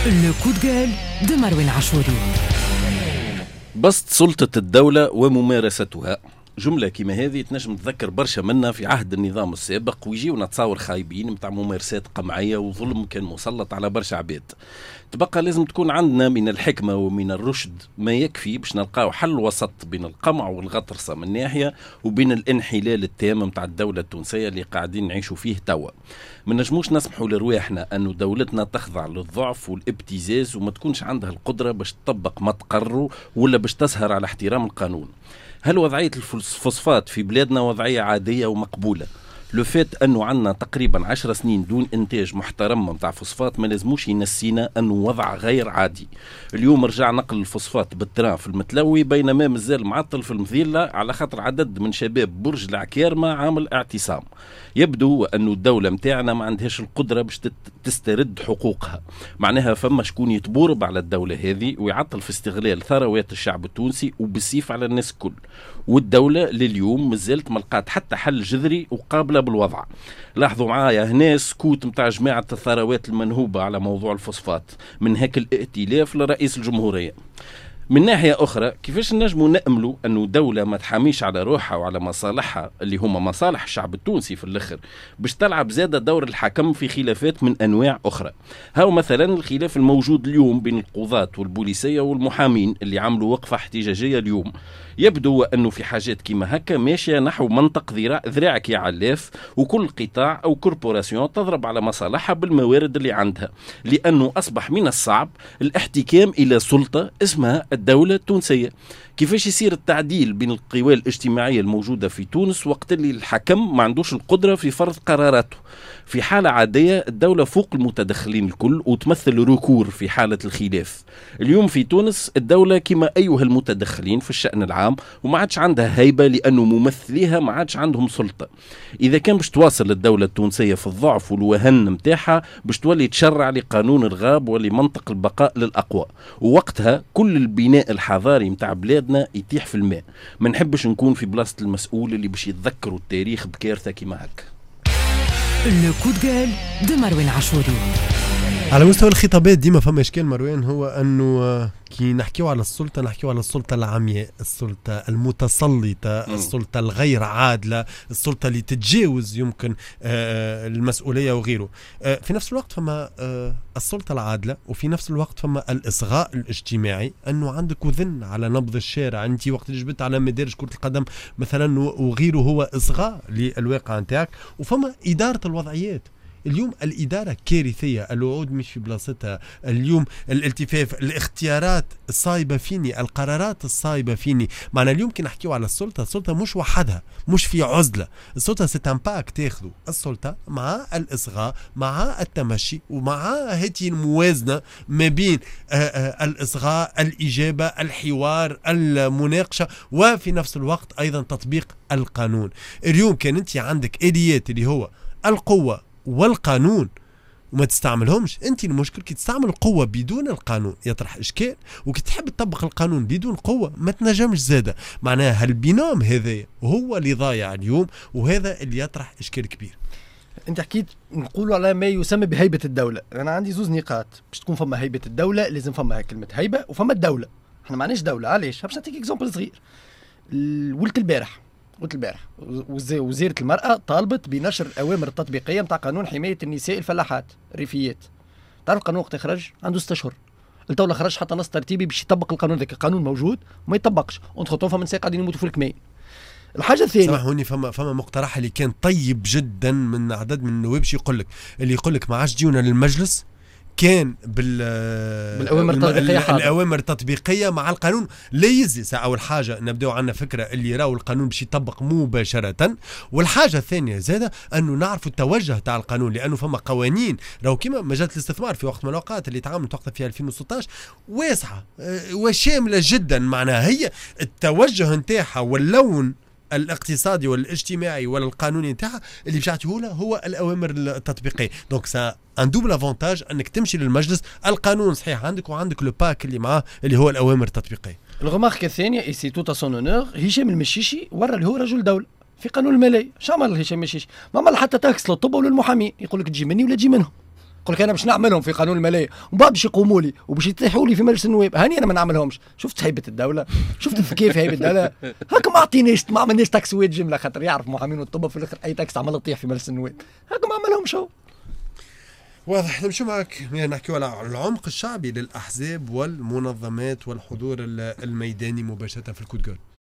لو كود قال de مروان عاشوري. بسط سلطة الدولة وممارستها. جملة كما هذه تنجم تذكر برشا منا في عهد النظام السابق، ويجيونا تصاور خايبين متاع ممارسات قمعية وظلم كان مسلط على برشا عباد. تبقى لازم تكون عندنا من الحكمة ومن الرشد ما يكفي باش نلقاو حل وسط بين القمع والغطرسة من ناحية وبين الانحلال التام متاع الدولة التونسية اللي قاعدين نعيشوا فيه توا. ما نجموش نسمحوا لرواحنا أنه دولتنا تخضع للضعف والابتزاز وما تكونش عندها القدرة باش تطبق ما تقرروا ولا باش تسهر على احترام القانون. هل وضعية الفوسفات في بلادنا وضعية عادية ومقبولة؟ لو فات أنه عندنا تقريبا 10 سنين دون إنتاج محترم متاع فوسفات ما لازموش ينسينا أنه وضع غير عادي. اليوم رجع نقل الفوسفات بالتران في المتلوي، بينما مازال معطل في المذيلة على خاطر عدد من شباب برج العكيرمة عامل اعتصام. يبدو أنه الدولة متاعنا ما عندهاش القدرة باش تسترد حقوقها. معناها فما شكون يتبورب على الدولة هذه ويعطل في استغلال ثروات الشعب التونسي وبالسيف على الناس الكل. والدولة لليوم مازالت ملقات حتى حل جذري وقابلة بالوضع. لاحظوا معايا هنا سكوت متاع جماعة الثروات المنهوبة على موضوع الفوسفات من هيك الائتلاف لرئيس الجمهورية. من ناحية أخرى، كيفاش نجموا نأملوا أنه دولة ما تحاميش على روحها وعلى مصالحها اللي هما مصالح الشعب التونسي في الآخر باش تلعب زادة دور الحكم في خلافات من أنواع أخرى؟ هاو مثلا الخلاف الموجود اليوم بين القضاة والبوليسية والمحامين اللي عملوا وقفة احتجاجية اليوم. يبدو أنه في حاجات كما هكا ماشية نحو منطق ذراعك يا علاف، وكل قطاع أو كوربوراسيون تضرب على مصالحها بالموارد اللي عندها، لأنه أصبح من الصعب الاحتكام إلى سلطة اسمها الدولة التونسية. كيفاش يصير التعديل بين القوى الاجتماعية الموجودة في تونس وقت اللي الحكم ما عندوش القدرة في فرض قراراته؟ في حالة عادية الدولة فوق المتدخلين الكل وتمثل ركور في حالة الخلاف. اليوم في تونس الدولة كما أيها المتدخلين في الشأن العام وما عادش عندها هيبة لأنه ممثليها ما عادش عندهم سلطة. إذا كان باش تواصل الدولة التونسية في الضعف والوهن متاعها باش تولي تشرع لقانون الغاب ولمنطق البقاء للأقوى، ووقتها كل البناء الحضاري متاع بلادنا يتيح في الماء. ما نحبش نكون في بلاصة المسؤول اللي باش يتذكروا التاريخ بكارثة كما هكا. لو كود قال de مروان عاشوري. على مستوى الخطابات ديما فما اشكال مروان، هو انه كي نحكيو على السلطة نحكيو على السلطة العمياء، السلطة المتسلطة، السلطة الغير عادلة، السلطة اللي تتجاوز يمكن المسؤولية وغيره. في نفس الوقت فما السلطة العادلة، وفي نفس الوقت فما الإصغاء الاجتماعي، أنه عندك وذن على نبض الشارع. أنت وقت جبت على مدارج كرة القدم مثلا وغيره هو إصغاء للواقع نتاعك. وفما إدارة الوضعيات. اليوم الإدارة كارثية، الوعود مش في بلاصتها، اليوم الالتفاف، الاختيارات الصايبة فيني، القرارات الصايبة فيني. معنا اليوم كي نحكيو على السلطة مش وحدها، مش في عزلة. السلطة ستنباك تاخذوا السلطة مع الإصغاء، مع التمشي، ومع هذه الموازنة ما بين الإصغاء، الإجابة، الحوار، المناقشة، وفي نفس الوقت أيضا تطبيق القانون. اليوم كان أنت عندك آليات اللي هو القوة والقانون وما تستعملهمش، انت المشكل كي تستعمل القوة بدون القانون يطرح اشكال، وكي تحب تطبق القانون بدون قوة ما تنجمش زادة. معناها هالبينام هذا هو اللي ضايع اليوم، وهذا اللي يطرح اشكال كبير. انت حكيت نقولوا على ما يسمى بهيبة الدولة. انا عندي زوز نقاط باش تكون فما هيبة الدولة. لازم فما كلمة هيبة وفما الدولة. احنا معناش دولة. علاش؟ باش نعطيك اكزامبل صغير. ولت البارح وزيرة المرأة طالبت بنشر الأوامر التطبيقية متاع قانون حماية النساء الفلاحات الريفيات. تعرف القانون وقت يخرج عنده 6 أشهر. الدولة خرج حتى نص ترتيبي باش يطبق القانون ذاك. القانون موجود وما يطبقش. ونتخطون فما نساء قاعدين يموتوا في الكمين. الحاجة الثانية، سامحوني، فما مقترح اللي كان طيب جدا من عدد من النواب، اللي يقول لك ما عادش تجيونا للمجلس كان بالأوامر التطبيقية مع القانون. لا يزي أول حاجة نبدأ عنا فكرة اللي راو القانون باش يطبق مباشرة. والحاجة الثانية زادة أنه نعرف التوجه تاع القانون، لأنه فما قوانين راو كما مجال الاستثمار في وقت من الأوقات اللي تعاملت وقتها في 2016 واسعة وشاملة جدا. معناها هي التوجه نتاعها واللون الاقتصادي والاجتماعي ولا القانوني نتاعها اللي باش يعطيه له هو الاوامر التطبيقيه. دونك سا ان دوبل افونتاج انك تمشي للمجلس. القانون صحيح عندك وعندك لو باك اللي معاه اللي هو الاوامر التطبيقيه. الغمارك الثانيه اي سي توتا سون اونور، هشام المشيشي ورا اللي هو رجل دوله في قانون الماليه. شو عمل هشام المشيشي؟ ما عمل حتى تاكس للطب وللمحامين، يقول لك تجي مني ولا تجي منهم. قلت انا باش نعملهم في قانون الماليه ومن بعد باش يقوموا لي وباش يتيحوا لي في مجلس النواب، هاني انا ما نعملهمش. شفت هيبه الدوله، شفت كيف هيبه الدوله. هاكا ما عطينيش، ما عملناش تاكسوات جمله، خاطر يعرف محامين والطب في الاخر اي تاكس عمل تطيح في مجلس النواب. هاكا ما عملهمش هو. واضح. نمشي معك نحكيو على العمق الشعبي للأحزاب والمنظمات والحضور الميداني مباشرة في الكود جول.